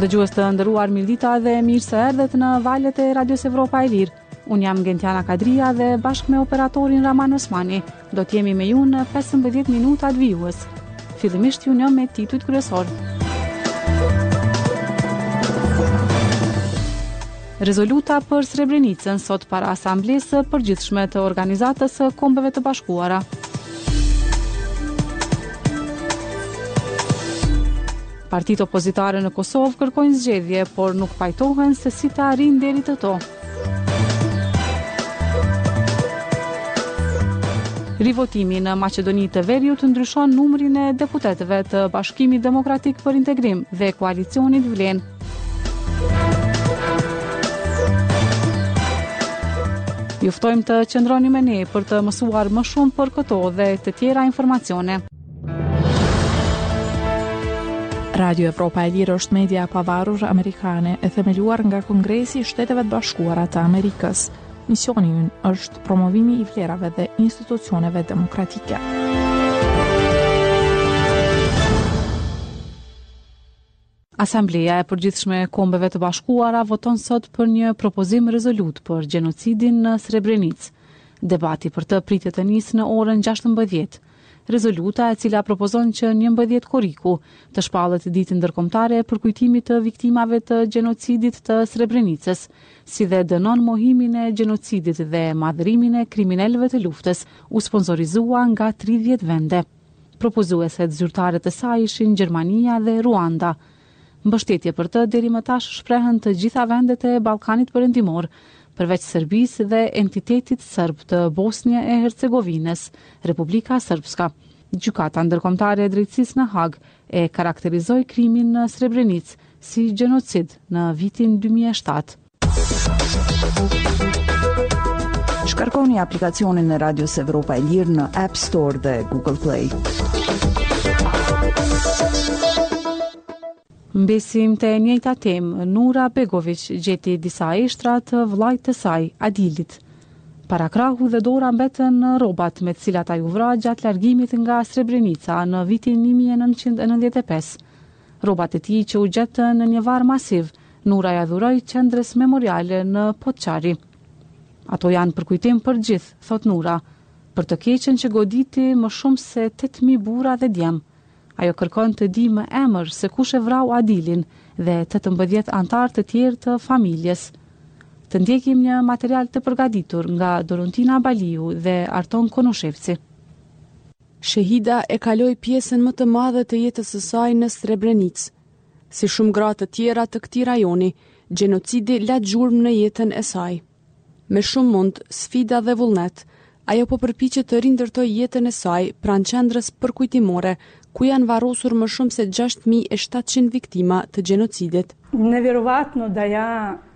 Dëgjues të nderuar, mirëdita dhe mirë se erdhët në valët e Radios Evropa e Lirë. Unë jam Gentiana Kadria dhe bashkë me operatorin Raman Osmani do t'jemi me ju në 15 minutat vijues. Fillimisht ju një me titujt kryesor. Rezoluta për Srebrenicën sot para asamblesë përgjithshme të Organizatës së Kombeve të Bashkuara. Partitë opozitare në Kosovë kërkojnë zgjedhje, por nuk pajtohen se si të arrijnë deri të to. Rivotimi në Maqedoni të Veriut ndryshon numrin e deputetëve të Bashkimit Demokratik për Integrim dhe Koalicionit Vlen. Ju ftojmë të qëndroni me ne për të mësuar më shumë për këto dhe të tjera informacione. Radio Evropa e Lirë është media pavarur amerikane e themeluar nga Kongresi i Shteteve të Bashkuara të Amerikës. Misioni i ynë është promovimi i vlerave dhe institucioneve demokratike. Asambleja e Përgjithshme e Kombeve të Bashkuara voton sot për një propozim rezolut për gjenocidin në Srebrenicë. Debati për të pritet të nisë në orën 16. Rezoluta e cila propozon që 11 korriku të shpallet ditën ndërkombëtare për kujtimit të viktimave të gjenocidit të Srebrenicës, si dhe dënon mohimin e gjenocidit dhe madhërimin e kriminalëve të luftës, u sponsorizua nga 30 vende. Propozueset zyrtare të saj ishin Gjermania dhe Ruanda. Mbështetje për të deri më tash shprehen të gjitha vendet e Ballkanit Perëndimor, përveç Serbisë dhe entitetit serb të Bosnjë e Hercegovinës, Republika Srpska. Gjykata ndërkombëtare e drejtësisë në Hag e karakterizoi krimin në Srebrenicë si gjenocid në vitin 2007. Shkarkoni aplikacionin e Radios Evropa e Lirë në App Store dhe Google Play. Mbesim të njëjta temë, Nura Begović gjeti disa eshtra të vllajt të saj, Adilit. Para krahu dhe dora mbetën në rrobat me të cilat ai u vra gjatë largimit nga Srebrenica në vitin 1995. Rrobat e tij që u gjetën në një varr masiv, Nura ja dhuroi qendrës memoriale në Poçari. Ato janë për kujtim për gjithë, thot Nura, për të keqen që goditi më shumë se 8.000 burra dhe djem. Ajo kërkon të di më emër se kush e vrau Adilin dhe 18 antar të tjerë të familjes. Të ndjekim një material të përgatitur nga Dorontina Baliu dhe Arton Konoshevci. Shehida e kaloi pjesën më të madhe të jetës së saj në Srebrenicë. Si shumë gra të tjera të këtij rajoni, gjenocidi la gjurmë në jetën e saj. Me shumë mund, sfida dhe vullnet, ajo po përpiqet të rindërtojë jetën e saj pranë qendrës përkujtimore, ku janë varrosur më shumë se 6700 viktima të gjenocidit. Nevjerovatno da ja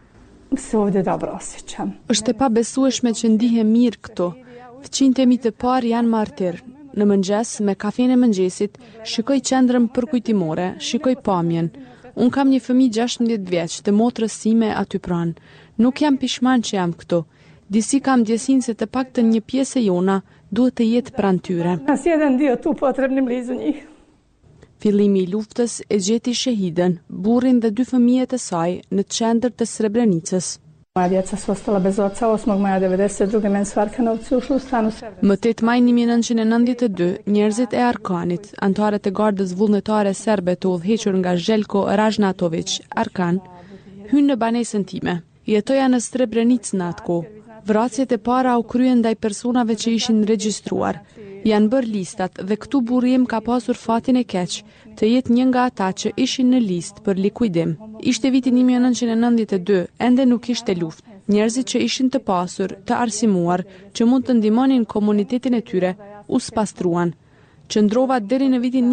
se ovdje dobro osjećam. Është e pabesueshme që ndihem mirë këtu. Fëmijët e mi të parë janë martir. Në mëngjes, me kafenë e mëngjesit, shikoj qendrën përkujtimore, shikoj pamjen. Unë kam një fëmijë 16 vjeç, të motrës sime aty pranë. Nuk jam pishman që jam këtu. Disi kam ndjesinë se të paktën një pjesë e jona duhet të jetë pranë tyre. Nas jedan dio tu potrebni blizu njih. Fillimi i luftës e gjeti Shehidën, burrin dhe 2 fëmijët e saj në qendër të Srebrenicës. Moja djeca su ostala bez oca, 8. maja 92. meni su Arkanovci ušli u stan u Srebrenici. Më 8 maj 1992, njerëzit e Arkanit, antarët e gardës vullnetare serbe të udhëhequr nga Željko Ražnatović, Arkan, hynë në banesën time. Jetoja në Srebrenicë në atë kohë. Vrasjet e para u kryen ndaj personave që ishin regjistruar. Janë bërë listat dhe këtu burrim ka pasur fatin e keq të jetë një nga ata që ishin në listë për likuidim. Ishte viti 1992, ende nuk ishte luftë. Njerëzit që ishin të pasur, të arsimuar, që mund të ndihmonin komunitetin e tyre, u spastruan. Qëndrova deri në vitin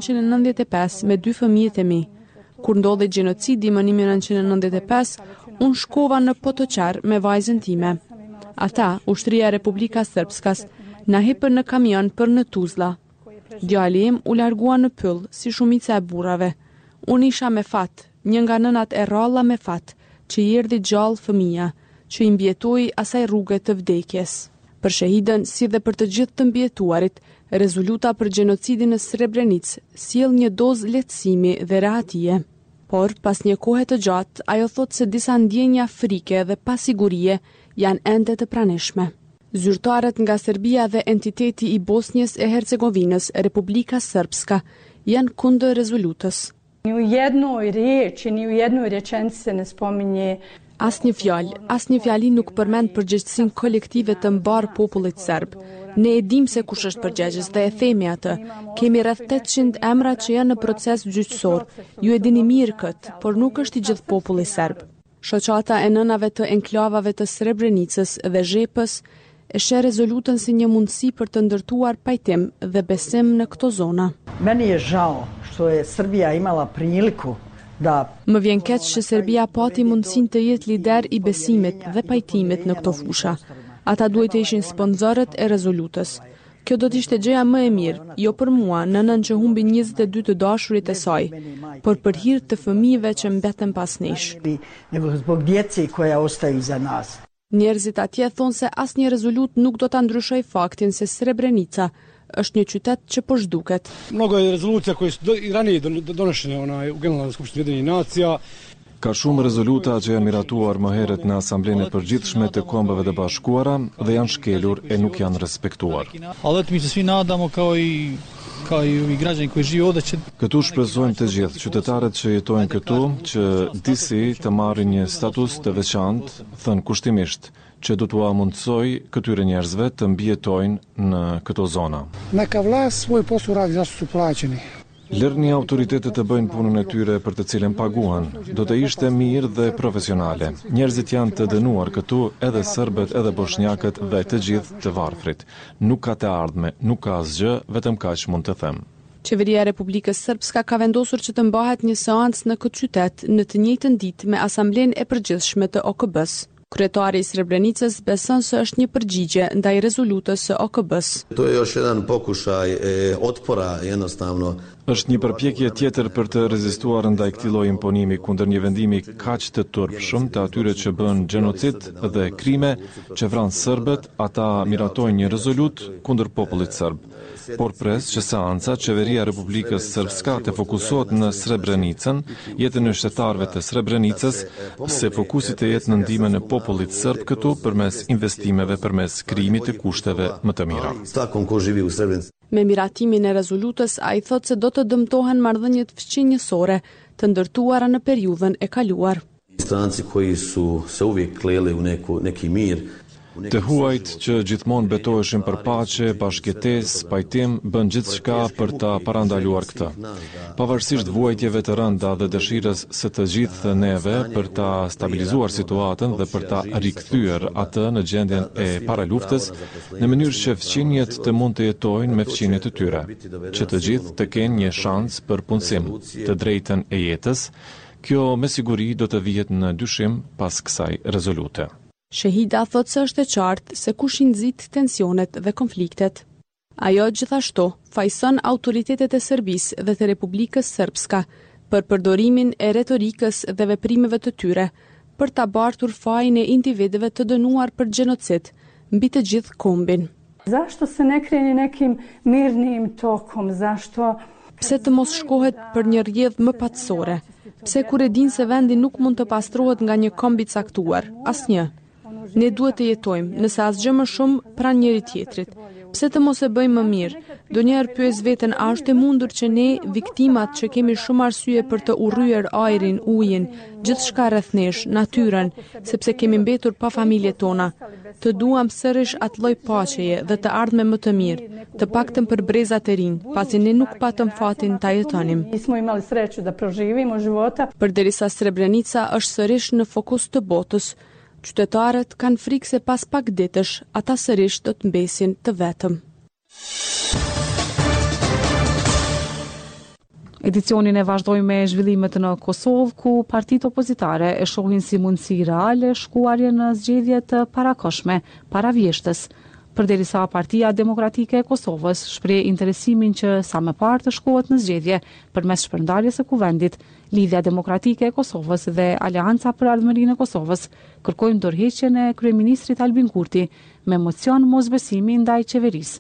1995 me 2 fëmijët e mi. Kur ndodhi gjenocidi më 1995, unë shkova në Potoçar me vajzën time. Ata, Ushtria e Republikës Srpskës, na hipën në kamion për në Tuzla. Djali im u largua në pyll, si shumica e burrave. Unë isha me fat, një nga nënat e rralla me fat, që i erdhi gjallë fëmija, që i mbjetoi asaj rruge të vdekjes. Për Shehidën, si dhe për të gjithë të mbjetuarit, rezoluta për gjenocidin në Srebrenicë sjell një dozë lehtësimi dhe rahatie. Por, pas një kohe të gjatë, ajo thot se disa ndjenja frike dhe pasigurie janë ende të pranishme. Zyrtarët nga Serbia dhe entiteti i Bosnjës e Hercegovinës, Republika Srpska, janë kundër rezolutës. Ni u jednoj riječi, ni u jednoj rečenici se ne spominje Asnjë fjali nuk përmend përgjegjësinë kolektive të mbar popullit serb. Ne e dim se kush është përgjegjës dhe e themi atë. Kemi rreth 800 emra që janë në proces gjyqësor. Ju e dini mirë këtë, por nuk është i gjithë populli serb. Shoqata e nënave të enklavave të Srebrenicës dhe Zhepës e sheh rezolutën si një mundësi për të ndërtuar pajtim dhe besim në këto zona. Meni je žao što je Srbija imala priliku da Më vjen keq që Serbia pati mundësinë të jetë lider i besimit dhe pajtimit në këto fusha. Ata duhet të ishin sponsorët e rezolutës. Kjo do të ishte gjëja më e mirë, jo për mua, nënën që humbi 22 të dashurit e saj, por për hir të fëmijëve që mbeten pas nesh. nego zbog djece koja ostaju iza nas. Njerëzit atje thonë se asnjë rezolut nuk do ta ndryshoj faktin se Srebrenica është një qytet që po zhduket. Mnogo je rezolucija koje su i ranije donošene u Generalnoj skupštini Ujedinjenih Nacija. Ka shumë rezoluta që janë miratuar më herët në Asamblenë e Përgjithshme të Kombeve të Bashkuara dhe janë shkelur e nuk janë respektuar. Ali mi se svi nadamo kao i građani koji žive ovdje će... Këtu shpresojmë të gjithë qytetarët që jetojnë këtu që disi të marrin një status të veçantë, thënë kushtimisht, që do t'ua mundsoj këtyre njerëzve të mbijetojnë në këto zona. Neka vlast svoj posao radi, zašto su plaćeni. Lërni autoritetet të bëjnë punën e tyre për të cilën paguhen. Do të ishte mirë dhe profesionale. Njerëzit janë të dënuar këtu, edhe serbët, edhe bosnjakët dhe të gjithë të varfrit. Nuk ka të ardhme, nuk ka asgjë, vetëm kaq mund të them. Qeveria e Republikës Srpska ka vendosur që të mbahet një seancë në këtë qytet në të njëjtën ditë me Asamblenë e Përgjithshme të OKB-s. Kryetari i Srebrenicës beson se është një përgjigje ndaj rezolutës së OKB-s. To je još jedan pokušaj otpora jednostavno. Është një përpjekje tjetër për të rezistuar ndaj këtij lloji imponimi kundër një vendimi kaq të turpshëm të atyre që bën gjenocid dhe krime që vran serbët, ata miratojnë një rezolut kundër popullit serb. Por pres që seanca qeveria e Republikës Srpska të fokusohet në Srebrenicën, jetën e shtetarëve të Srebrenicës, se fokusi të jetë në ndihmën e popullit serb këtu përmes investimeve përmes krijimit të kushteve më të mira. Me miratimin e rezolutës, ai thotë se do të dëmtohen marrëdhëniet fqinjësore të ndërtuara në periudhën e kaluar. Stranci koji su se uvijek kleli u neki mir. Të huajt që gjithmonë betoheshin për paqe, bashkëtesë, pajtim, bën gjithçka për ta parandaluar këtë. Pavarësisht vuajtjeve të rënda dhe dëshirës së të gjithë neve për ta stabilizuar situatën dhe për ta rikthyer atë në gjendjen e paraluftës, në mënyrë që fqinjet të mund të jetojnë me fqinjet e tyre, që të gjithë të kenë një shans për punësim, të drejtën e jetës. Kjo me siguri do të vihet në dyshim pas kësaj rezolute. Shehida thot se është e qartë se kush i nxit tensionet dhe konfliktet. Ajo gjithashtu fajson autoritetet e Serbisë dhe të Republikës Srpska për përdorimin e retorikës dhe veprimeve të tyre për ta bartur fajin e individëve të dënuar për gjenocid mbi të gjithë kombin. Zašto se ne kreni nekim mirnim tokom? Zašto Pse të mos shkohet për një rrjedhë më patësore? Pse kur e din se vendi nuk mund të pastrohet nga një komb i caktuar? Asnjë. Ne duhet të jetojmë, nëse asgjë më shumë pranë njëri tjetrit. Pse të mos e bëjmë më mirë? Donjëherë pyes veten, a është e mundur që ne, viktimat që kemi shumë arsye për të urryer ajrin, ujin, gjithçka rreth nesh, natyrën, sepse kemi mbetur pa familjet tona, të duam sërish atë lloj paqeje dhe të ardhme më të mirë, të paktën për brezat e rinj, pasi ne nuk patëm fatin ta jetonim. Nismo imali sreću da proživimo života. Përderisa Srebrenica është sërish në fokus të botës, qytetarët kanë frikë se pas pak ditësh ata sërish do të mbesin të vetëm. Edicionin e vazhdojmë me zhvillimet në Kosovë, ku partitë opozitare e shohin si mundësi reale shkuarje në zgjedhje të parakohshme, para vjeshtës. Përderisa Partia Demokratike e Kosovës shpreh interesimin që sa më parë të shkohet në zgjedhje përmes shpërndarjes së kuvendit, Lidhja Demokratike e Kosovës dhe Aleanca për Ardhmërinë e Kosovës kërkojnë dorëheqjen e kryeministrit Albin Kurti me mocion mosbesimi ndaj qeverisë.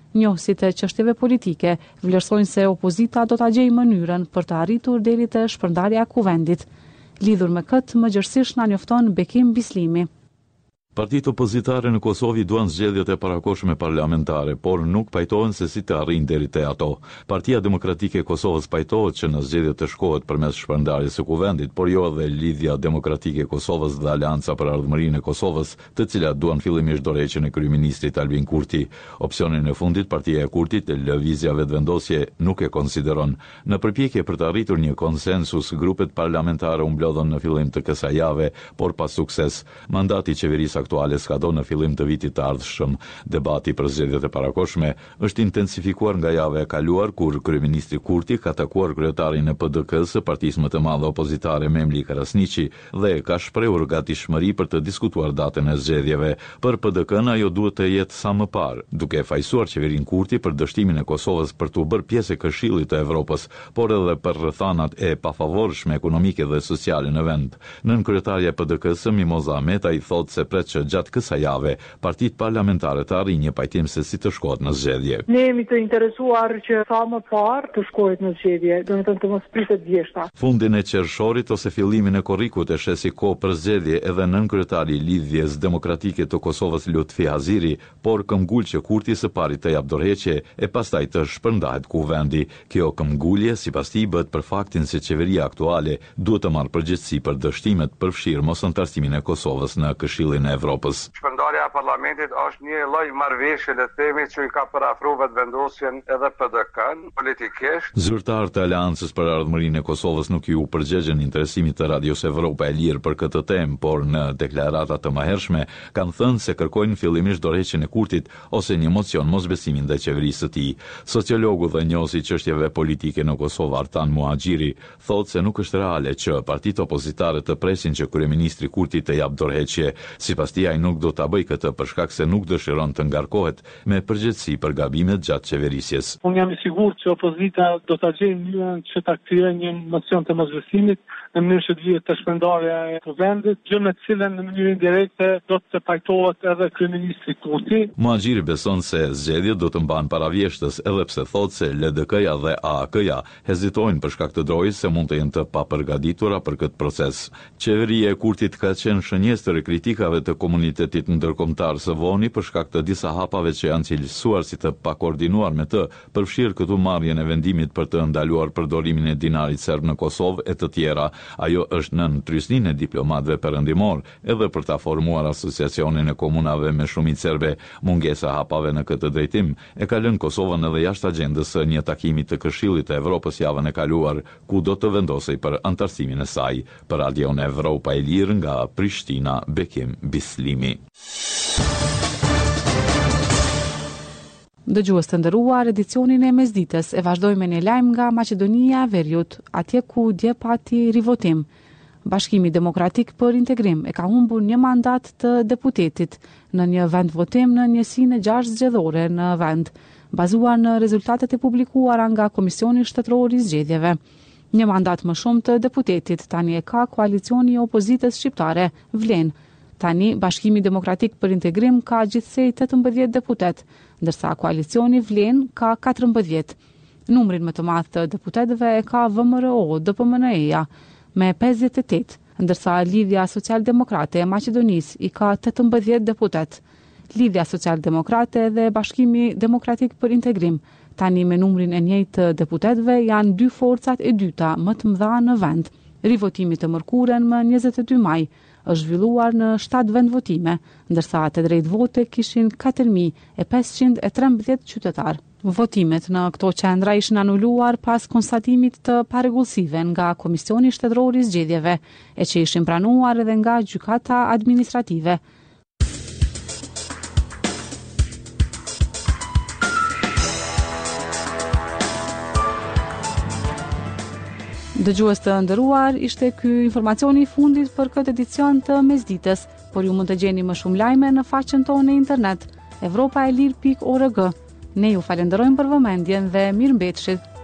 Njohësit e çështjeve politike vlerësojnë se opozita do ta gjejë mënyrën për të arritur deri te shpërndarja e kuvendit. Lidhur me këtë, më gjërësisht na njofton Bekim Bislimi. Partitë opozitare në Kosovë duan zgjedhjet e parakohshme parlamentare, por nuk pajtohen se si të arrijnë deri te ato. Partia Demokratike e Kosovës pajtohet që në zgjedhjet të shkohet përmes shpërndarjes së kuvendit, por jo edhe Lidhja Demokratike e Kosovës dhe Aleanca për Ardhmërinë e Kosovës, të cilat duan fillimisht dorëheqjen e kryeministrit Albin Kurti. Opsionin e fundit, partia e Kurtit, Lëvizja Vetëvendosje, nuk e konsideron. Në përpjekje për të arritur një konsensus, grupet parlamentare u mblodhën në fillim të kësaj jave, por pa sukses. Mandati i qeverisë aktuale skadon në fillim të vitit të ardhshëm. Debati për zgjedhjet e parakohshme është intensifikuar nga java e kaluar, kur kryeministri Kurti ka takuar kryetarin e PDK-s, partisë më të madhe opozitare Memli Karasniqi, dhe ka shprehur gatishmëri për të diskutuar datën e zgjedhjeve. Për PDK-n ajo duhet të jetë sa më parë, duke fajsuar qeverinë Kurti për dështimin e Kosovës për të bërë pjesë e Këshillit të Evropës, por edhe për rrethanat e pafavorshme ekonomike dhe sociale në vend. Nën kryetarja e PDK-s Mimoza Ahmeta i thotë se pret që gjatë kësaj jave partitë parlamentare të arrijnë një pajtim se si të shkohet në zgjedhje. Ne jemi të interesuar që sa më parë të shkohet në zgjedhje, domethënë të mos pritet djeshta. Fundin e qershorit ose fillimin e korrikut e shesi kohë për zgjedhje edhe nënkryetari i Lidhjes Demokratike të Kosovës Lutfi Haziri, por këmbgul që Kurti së pari të jap dorëheqje e pastaj të shpërndahet kuvendi. Kjo këmbgulje sipas tij bëhet për faktin se qeveria aktuale duhet të marrë përgjegjësi për dështimet përfshirë mosantarësimin e Kosovës në Këshillin e Evropës. Shpërndarja e parlamentit është një lloj marrëveshje, le të themi, që i ka parafruar vetëvendosjen edhe PDK-n politikisht. Zyrtarët e Aleancës për Ardhmërinë e Kosovës nuk ju përgjigjen interesimit të Radios Evropa e Lirë për këtë temë, por në deklarata të mëhershme kanë thënë se kërkojnë fillimisht dorëheqjen e Kurtit ose një mocion mosbesimi ndaj qeverisë së tij. Sociologu dhe njohësi çështjeve politike në Kosovë Artan Muhaxhiri thotë se nuk është reale që partitë opozitare të presin që kryeministri Kurti të jap dorëheqje. Sipas tij ai nuk do ta bëj këtë për shkak se nuk dëshiron të ngarkohet me përgjegjësi për gabimet gjatë qeverisjes. Unë jam i sigurt që opozita do ta gjejë mënyrën që ta krijojë një mocion të mosbesimit në mënyrë që të vihet të shpërndarja e kuvendit, gjë me të cilën në mënyrë indirekte do të pajtohet edhe kryeministri Kurti. Muhaxhiri beson se zgjedhjet do të mbahen para vjeshtës, edhe pse thotë se LDK-ja dhe AAK-ja hezitojnë për shkak të drojës se mund të jenë të papërgatitura për këtë proces. Qeveria e Kurtit ka qenë shënjestër e kritikave të komunitetit ndërkombëtar së voni për shkak të disa hapave që janë cilësuar si të pakoordinuar me të, përfshirë këtu marrjen e vendimit për të ndaluar përdorimin e dinarit serb në Kosovë e të tjera. Ajo është nën trysninë e diplomatëve perëndimor, edhe për ta formuar asociacionin e komunave me shumicë serbe. Mungesa hapave në këtë drejtim e ka lënë Kosovën edhe jashtë agjendës së një takimi të Këshillit të Evropës javën e kaluar, ku do të vendosej për antarësimin e saj. Për Radion Evropa e Lirë nga Prishtina, Bekim Bislimi. Dëgjues të nderuar, edicionin e mesditës e vazhdojmë me një lajm nga Maqedonia e Veriut, atje ku dje pati rivotim. Bashkimi Demokratik për Integrim e ka humbur një mandat të deputetit në një vend votim në njësinë e 6 zgjedhore në vend, bazuar në rezultatet e publikuara nga Komisioni Shtetëror i Zgjedhjeve. Një mandat më shumë të deputetit tani e ka koalicioni i opozitës shqiptare, Vlen. Tani Bashkimi Demokratik për Integrim ka gjithsej 18 deputet, ndërsa koalicioni Vlen ka 14. Numrin më të madh të deputetëve e ka VMRO DPMNE-ja me 58, ndërsa Lidhja Social-Demokrate e Maqedonisë i ka 18 deputet. Lidhja Social-Demokrate dhe Bashkimi Demokratik për Integrim tani me numrin e njëjtë të deputetëve janë dy forcat e dyta më të mëdha në vend. Rivotimi të mërkuren më 22 maj është zhvilluar në 7 vendvotime, ndërsa të drejtë vote kishin 4513 qytetar. Votimet në këto qendra ishin anuluar pas konstatimit të parregullsive nga Komisioni Shtetëror i Zgjedhjeve, e që ishin pranuar edhe nga gjykata administrative. Dëgjues të nderuar, ishte ky informacioni i fundit për këtë edicion të mesditës, por ju mund të gjeni më shumë lajme në faqen tonë në internet, evropaelir.org. Ne ju falenderojmë për vëmendjen dhe mirëmbëjtje.